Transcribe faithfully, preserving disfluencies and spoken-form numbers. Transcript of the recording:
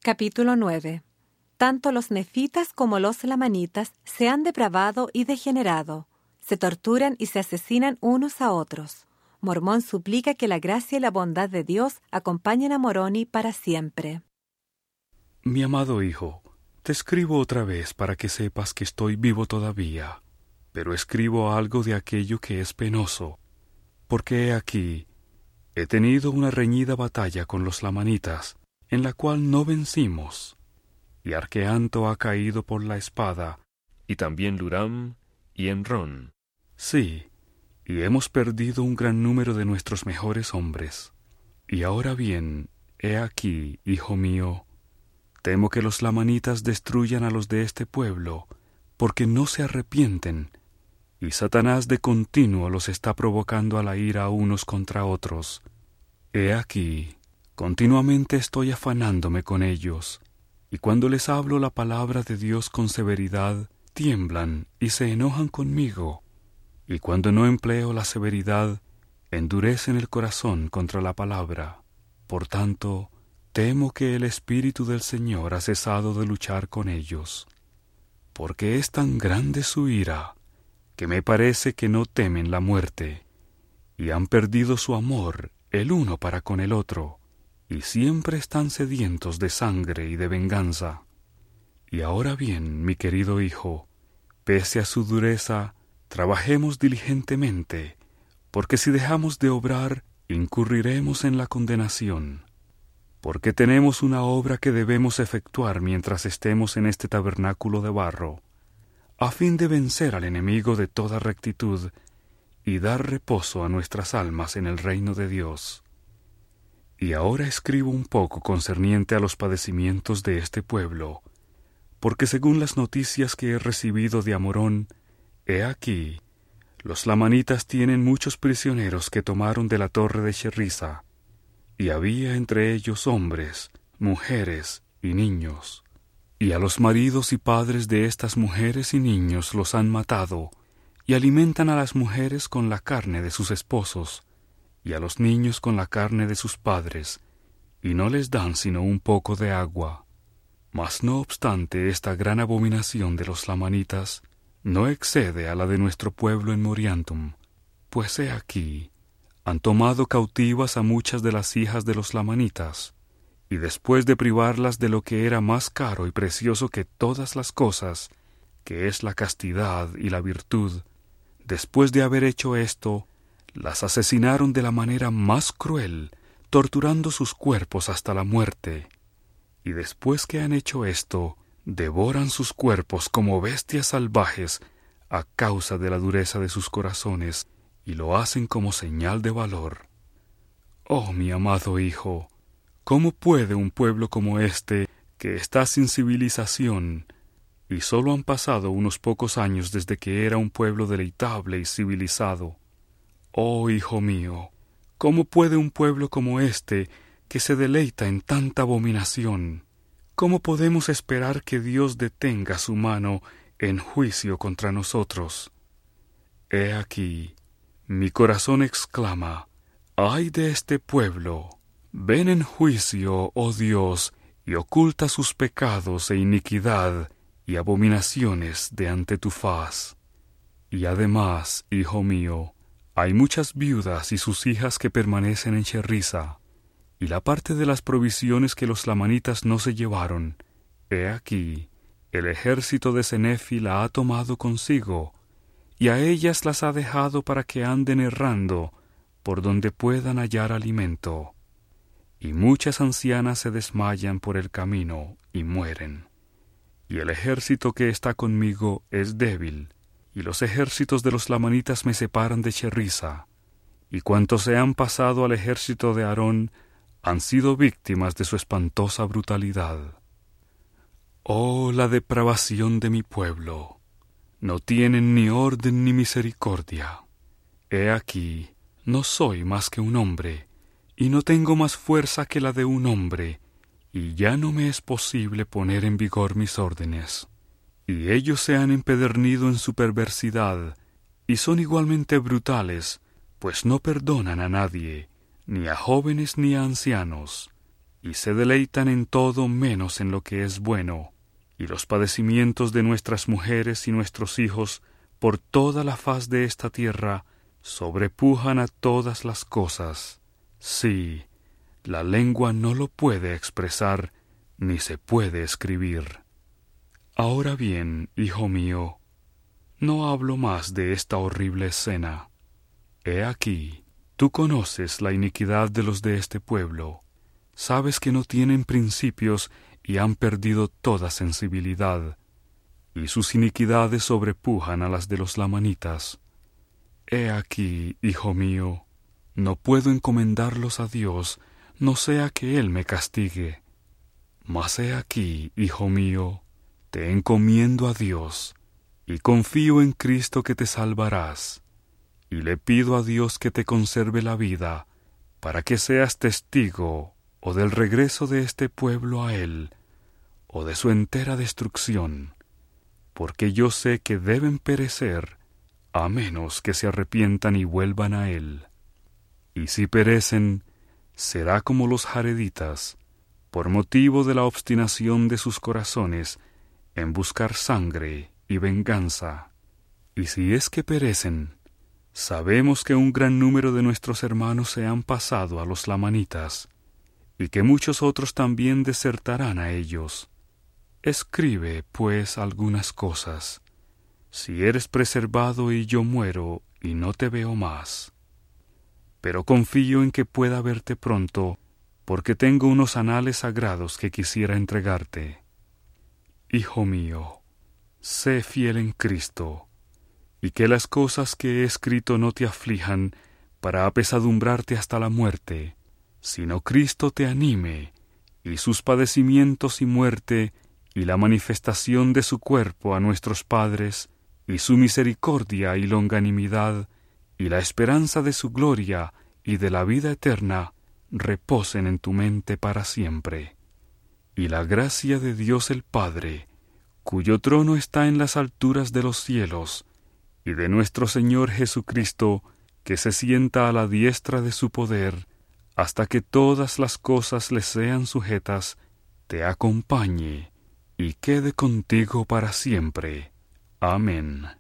Capítulo nueve. Tanto los nefitas como los lamanitas se han depravado y degenerado. Se torturan y se asesinan unos a otros. Mormón suplica que la gracia y la bondad de Dios acompañen a Moroni para siempre. Mi amado hijo, te escribo otra vez para que sepas que estoy vivo todavía, pero escribo algo de aquello que es penoso, porque he aquí, he tenido una reñida batalla con los lamanitas, en la cual no vencimos, y Arqueanto ha caído por la espada, y también Luram y Enrón. Sí, y hemos perdido un gran número de nuestros mejores hombres. Y ahora bien, he aquí, hijo mío, temo que los lamanitas destruyan a los de este pueblo, porque no se arrepienten, y Satanás de continuo los está provocando a la ira unos contra otros. He aquí, continuamente estoy afanándome con ellos, y cuando les hablo la palabra de Dios con severidad, tiemblan y se enojan conmigo, y cuando no empleo la severidad, endurecen el corazón contra la palabra. Por tanto, temo que el Espíritu del Señor ha cesado de luchar con ellos, porque es tan grande su ira, que me parece que no temen la muerte, y han perdido su amor el uno para con el otro, y siempre están sedientos de sangre y de venganza. Y ahora bien, mi querido hijo, pese a su dureza, trabajemos diligentemente, porque si dejamos de obrar, incurriremos en la condenación. Porque tenemos una obra que debemos efectuar mientras estemos en este tabernáculo de barro, a fin de vencer al enemigo de toda rectitud y dar reposo a nuestras almas en el reino de Dios. Y ahora escribo un poco concerniente a los padecimientos de este pueblo, porque según las noticias que he recibido de Amorón, he aquí, los lamanitas tienen muchos prisioneros que tomaron de la torre de Sherrisa, y había entre ellos hombres, mujeres y niños. Y a los maridos y padres de estas mujeres y niños los han matado, y alimentan a las mujeres con la carne de sus esposos, y a los niños con la carne de sus padres, y no les dan sino un poco de agua. Mas no obstante esta gran abominación de los lamanitas, no excede a la de nuestro pueblo en Moriantum, pues he aquí, han tomado cautivas a muchas de las hijas de los lamanitas, y después de privarlas de lo que era más caro y precioso que todas las cosas, que es la castidad y la virtud, después de haber hecho esto, las asesinaron de la manera más cruel, torturando sus cuerpos hasta la muerte. Y después que han hecho esto, devoran sus cuerpos como bestias salvajes a causa de la dureza de sus corazones, y lo hacen como señal de valor. Oh, mi amado hijo, ¿cómo puede un pueblo como este, que está sin civilización, y solo han pasado unos pocos años desde que era un pueblo deleitable y civilizado? Oh, hijo mío, ¿cómo puede un pueblo como este, que se deleita en tanta abominación, cómo podemos esperar que Dios detenga su mano en juicio contra nosotros? He aquí, mi corazón exclama, ¡ay de este pueblo! Ven en juicio, oh Dios, y oculta sus pecados e iniquidad y abominaciones de ante tu faz. Y además, hijo mío, hay muchas viudas y sus hijas que permanecen en Sherrisa, y la parte de las provisiones que los lamanitas no se llevaron, he aquí, el ejército de Cenefi la ha tomado consigo, y a ellas las ha dejado para que anden errando por donde puedan hallar alimento. Y muchas ancianas se desmayan por el camino y mueren. Y el ejército que está conmigo es débil, y los ejércitos de los lamanitas me separan de Sherrisa, y cuantos se han pasado al ejército de Aarón han sido víctimas de su espantosa brutalidad. Oh, la depravación de mi pueblo. No tienen ni orden ni misericordia. He aquí, no soy más que un hombre, y no tengo más fuerza que la de un hombre, y ya no me es posible poner en vigor mis órdenes. Y ellos se han empedernido en su perversidad, y son igualmente brutales, pues no perdonan a nadie, ni a jóvenes ni a ancianos. y se deleitan en todo menos en lo que es bueno, y los padecimientos de nuestras mujeres y nuestros hijos por toda la faz de esta tierra sobrepujan a todas las cosas. Sí, la lengua no lo puede expresar, ni se puede escribir. Ahora bien, hijo mío, no hablo más de esta horrible escena. He aquí, tú conoces la iniquidad de los de este pueblo, sabes que no tienen principios y han perdido toda sensibilidad, y sus iniquidades sobrepujan a las de los lamanitas. He aquí, hijo mío, no puedo encomendarlos a Dios, no sea que Él me castigue. Mas he aquí, hijo mío, te encomiendo a Dios, y confío en Cristo que te salvarás, y le pido a Dios que te conserve la vida, para que seas testigo o del regreso de este pueblo a Él, o de su entera destrucción, porque yo sé que deben perecer, a menos que se arrepientan y vuelvan a Él. Y si perecen, será como los jareditas, por motivo de la obstinación de sus corazones en buscar sangre y venganza. Y si es que perecen, sabemos que un gran número de nuestros hermanos se han pasado a los lamanitas, y que muchos otros también desertarán a ellos. Escribe, pues, algunas cosas, si eres preservado y yo muero y no te veo más. Pero confío en que pueda verte pronto, porque tengo unos anales sagrados que quisiera entregarte. Hijo mío, sé fiel en Cristo, y que las cosas que he escrito no te aflijan para apesadumbrarte hasta la muerte, sino Cristo te anime, y sus padecimientos y muerte, y la manifestación de su cuerpo a nuestros padres, y su misericordia y longanimidad, y la esperanza de su gloria y de la vida eterna, reposen en tu mente para siempre. Y la gracia de Dios el Padre, cuyo trono está en las alturas de los cielos, y de nuestro Señor Jesucristo, que se sienta a la diestra de su poder, hasta que todas las cosas le sean sujetas, te acompañe y quede contigo para siempre. Amén.